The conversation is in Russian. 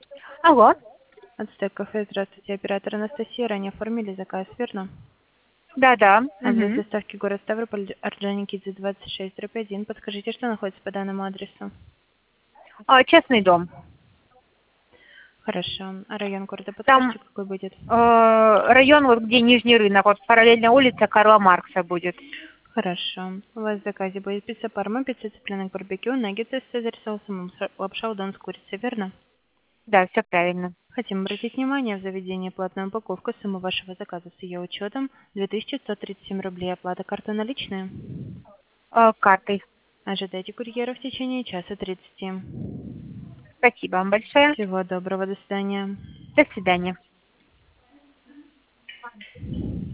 Алло. Ацтек кафе, здравствуйте, оператор Анастасия. Ранее оформили заказ, верно? Да-да. Адрес Мгм. доставки город Ставрополь, Орджоникидзе 26/1. Подскажите, что находится по данному адресу? Частный дом. Хорошо. А район города Там подскажите, какой будет? район, вот где Нижний рынок, вот параллельно улица Карла Маркса будет. Хорошо. У вас в заказе будет пицца парма, пицца цыпленок барбекю, наггетсы с цезарь соусом, лапша удон с курицей, верно? Да, все правильно. Хотим обратить внимание, в заведении платная упаковка, сумма вашего заказа с ее учетом 2137 рублей, оплата карта наличная. Картой. Ожидайте курьера в течение часа 30. Спасибо вам большое. Всего доброго, до свидания. До свидания.